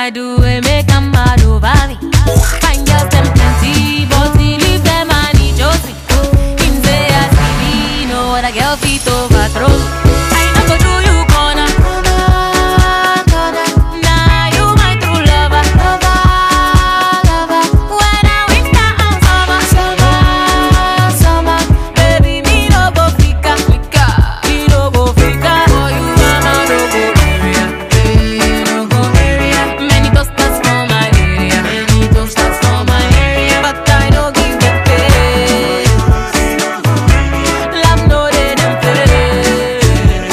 I do, we make them mad over me. Fine girls, them plenty, but he leave them and he Josie. Him say I see me, know what a girl feet overthrow. I not go do you corner. Nah, you my true lover. When I winter and summer, baby, me no go fika. Me no go fika. For you, mama, no go area. No go area. Many toasters for my area. Many toasters for my area. But I don't give them face. Love no they them face.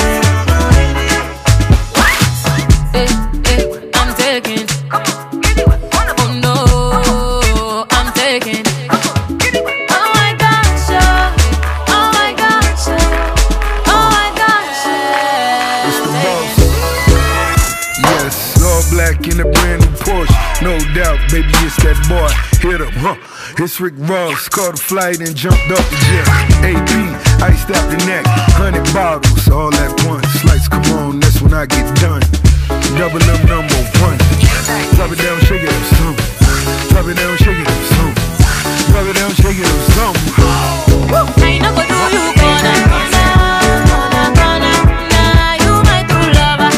I'm taking. Oh no, I'm taking. Oh my gosh, oh my gosh, oh my gosh. It's the boss. Yes, all black in a brand new Porsche. No doubt, baby, it's that boy. Hit him, huh? It's Rick Ross. Caught a flight and jumped off the jet. AP, iced out the neck. 100 bottles, all at once. Lights come on, that's when I get done. Double M number one. Drop it down, shake it up some. Drop it down, shake it up some. Drop it down, shake it up some. I no go do you corner. Nah, you my true lover.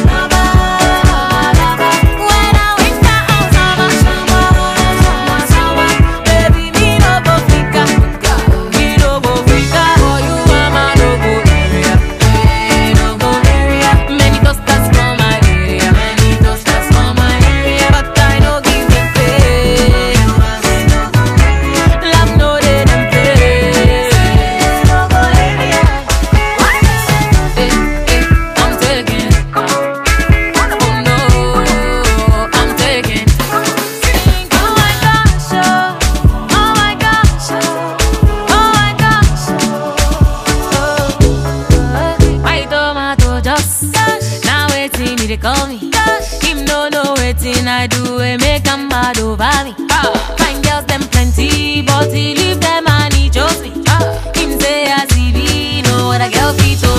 When I winter and summer, baby, me no go fika. Me no go fika. For you, mama, no go area. No go area. Many toasters for my area. Many toasters for my area. But I don't give them face. Love no they them face. I'm taking. Oh no, I'm taking. Oh my gosh, oh my gosh, oh my gosh. My tomato just now waiting he dey call me. Him no know waiting I do, we make him mad over me. Fine girls them plenty, but he leave them and he chose me. Him say I see me, know what a girl feet